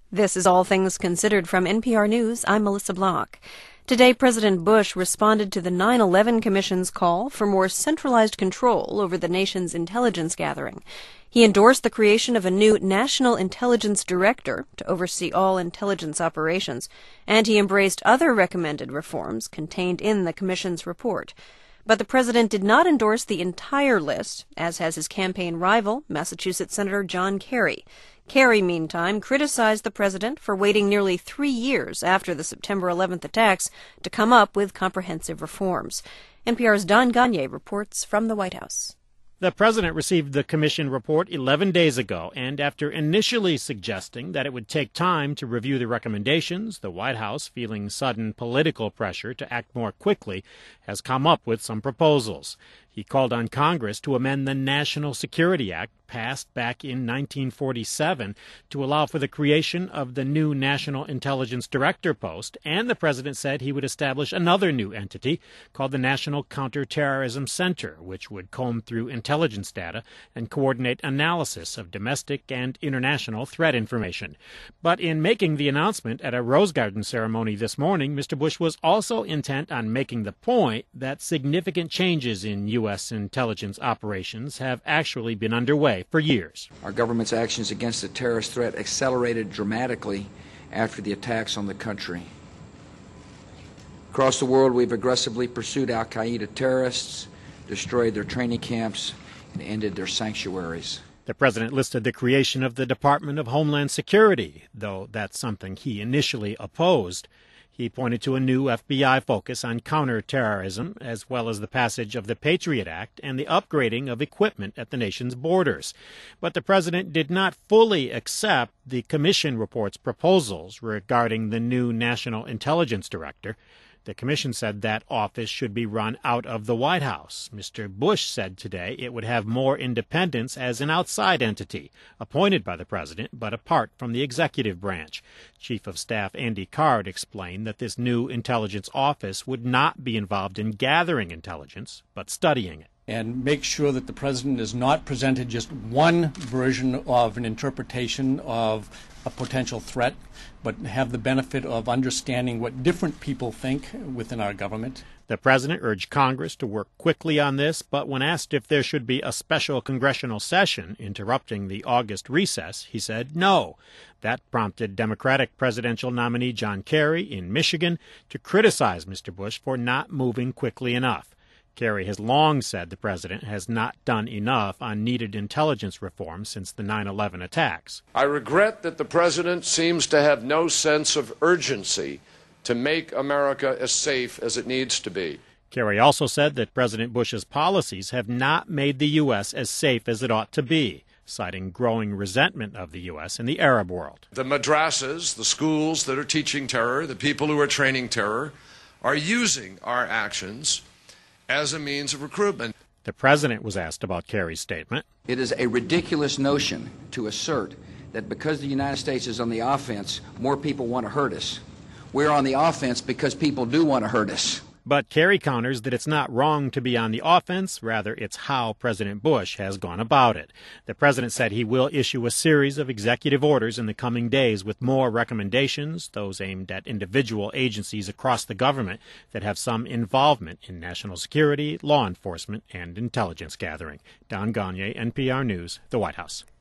This is All Things Considered from NPR News. I'm Melissa Block. Today, President Bush responded to the 9/11 Commission's call for more centralized control over the nation's intelligence gathering. He endorsed the creation of a new National Intelligence Director to oversee all intelligence operations, and he embraced other recommended reforms contained in the Commission's report. But the president did not endorse the entire list, as has his campaign rival, Massachusetts Senator John Kerry. Kerry, meantime, criticized the president for waiting nearly 3 years after the September 11th attacks to come up with comprehensive reforms. NPR's Don Gagné reports from the White House. The president received the commission report 11 days ago, and after initially suggesting that it would take time to review the recommendations, the White House, feeling sudden political pressure to act more quickly, has come up with some proposals. He called on Congress to amend the National Security Act, passed back in 1947, to allow for the creation of the new National Intelligence Director post, and the president said he would establish another new entity called the National Counterterrorism Center, which would comb through intelligence data and coordinate analysis of domestic and international threat information. But in making the announcement at a Rose Garden ceremony this morning, Mr. Bush was also intent on making the point that significant changes in U.S. intelligence operations have actually been underway for years. Our government's actions against the terrorist threat accelerated dramatically after the attacks on the country. Across the world, we've aggressively pursued al-Qaeda terrorists, destroyed their training camps, and ended their sanctuaries. The president listed the creation of the Department of Homeland Security, though that's something he initially opposed. He pointed to a new FBI focus on counterterrorism, as well as the passage of the Patriot Act and the upgrading of equipment at the nation's borders. But the president did not fully accept the commission report's proposals regarding the new National Intelligence Director. The commission said that office should be run out of the White House. Mr. Bush said today it would have more independence as an outside entity, appointed by the president, but apart from the executive branch. Chief of Staff Andy Card explained that this new intelligence office would not be involved in gathering intelligence, but studying it. And make sure that the president is not presented just one version of an interpretation of a potential threat, but have the benefit of understanding what different people think within our government. The president urged Congress to work quickly on this, but when asked if there should be a special congressional session interrupting the August recess, he said no. That prompted Democratic presidential nominee John Kerry in Michigan to criticize Mr. Bush for not moving quickly enough. Kerry has long said the president has not done enough on needed intelligence reform since the 9/11 attacks. I regret that the president seems to have no sense of urgency to make America as safe as it needs to be. Kerry also said that President Bush's policies have not made the U.S. as safe as it ought to be, citing growing resentment of the U.S. in the Arab world. The madrasas, the schools that are teaching terror, the people who are training terror, are using our actions as a means of recruitment. The president was asked about Kerry's statement. It is a ridiculous notion to assert that because the United States is on the offense, more people want to hurt us. We're on the offense because people do want to hurt us. But Kerry counters that it's not wrong to be on the offense, rather it's how President Bush has gone about it. The president said he will issue a series of executive orders in the coming days with more recommendations, those aimed at individual agencies across the government that have some involvement in national security, law enforcement, and intelligence gathering. Don Gagné, NPR News, the White House.